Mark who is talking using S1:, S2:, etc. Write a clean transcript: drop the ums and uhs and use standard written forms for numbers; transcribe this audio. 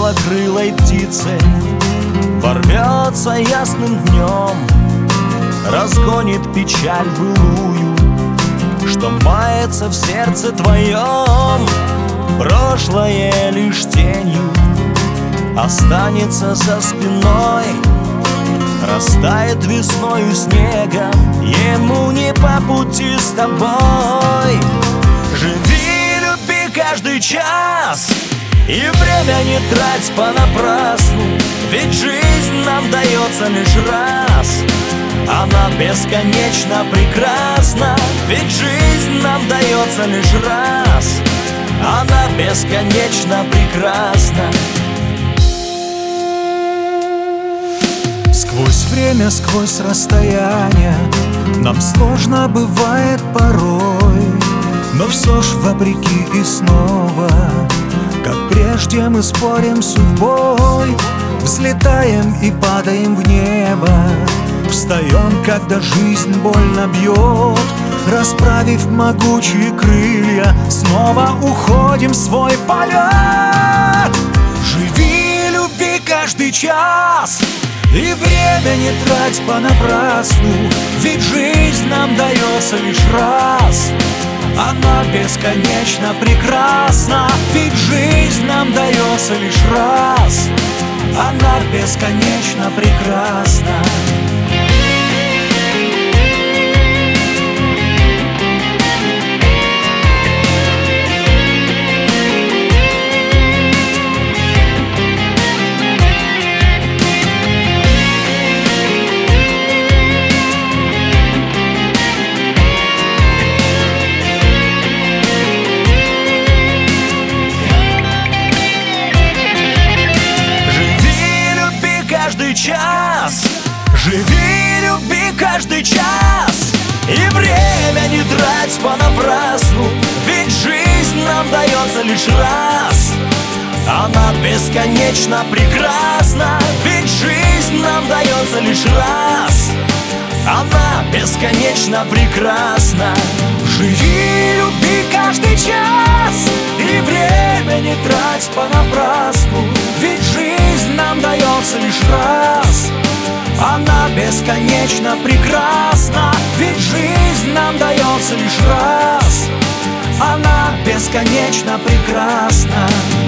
S1: белокрылой птицей ворвется ясным днем, разгонит печаль былую, что мается в сердце твоем. Прошлое лишь тенью останется за спиной, растает весною снегом, ему не по пути с тобой. Живи, люби каждый час, и время не трать понапрасну, ведь жизнь нам дается лишь раз. Она бесконечно прекрасна, ведь жизнь нам дается лишь раз. Она бесконечно прекрасна.
S2: Сквозь время, сквозь расстояние нам сложно бывает порой, но все ж вопреки и снова, как прежде, мы спорим с судьбой. Взлетаем и падаем в небо, встаем, когда жизнь больно бьет. Расправив могучие крылья, снова уходим в свой полет. Живи, люби каждый час, и время не трать понапрасну, ведь жизнь нам дается лишь раз. Она бесконечно прекрасна, ведь жизнь нам дается лишь раз. Она бесконечно прекрасна.
S1: Час. Живи, люби каждый час, и время не трать понапрасну, ведь жизнь нам дается лишь раз. Она бесконечно прекрасна, ведь жизнь нам дается лишь раз. Она бесконечно прекрасна. Живи, люби каждый час, и время не трать понапрасну, ведь жизнь нам дается лишь раз. Она бесконечно прекрасна, ведь жизнь нам дается лишь раз. Она бесконечно прекрасна.